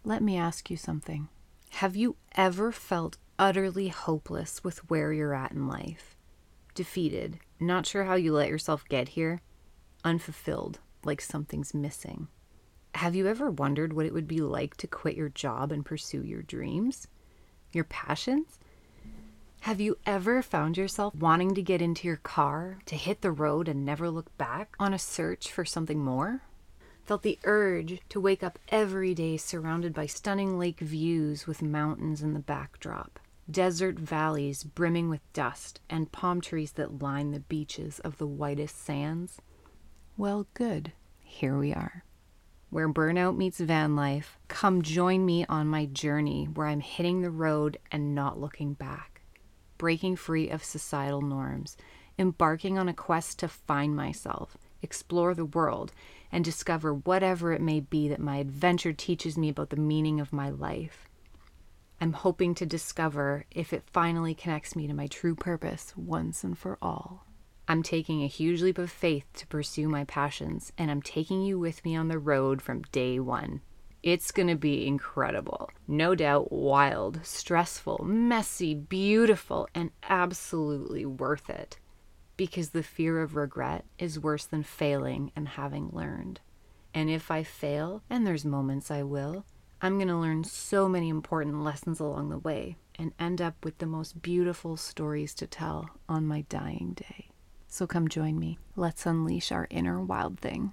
Let me ask you something. Have you ever felt utterly hopeless with where you're at in life? Defeated, not sure how you let yourself get here? Unfulfilled, like something's missing? Have you ever wondered what it would be like to quit your job and pursue your dreams? Your passions? Have you ever found yourself wanting to get into your car, to hit the road and never look back on a search for something more? Felt the urge to wake up every day surrounded by stunning lake views with mountains in the backdrop, desert valleys brimming with dust, and palm trees that line the beaches of the whitest sands? Well, good. Here we are. Where burnout meets van life, come join me on my journey where I'm hitting the road and not looking back, breaking free of societal norms, embarking on a quest to find myself, explore the world, and discover whatever it may be that my adventure teaches me about the meaning of my life. I'm hoping to discover if it finally connects me to my true purpose once and for all. I'm taking a huge leap of faith to pursue my passions, and I'm taking you with me on the road from day one. It's going to be incredible. No doubt wild, stressful, messy, beautiful, and absolutely worth it. Because the fear of regret is worse than failing and having learned. And if I fail, and there's moments I will, I'm going to learn so many important lessons along the way and end up with the most beautiful stories to tell on my dying day. So come join me. Let's unleash our inner wild thing.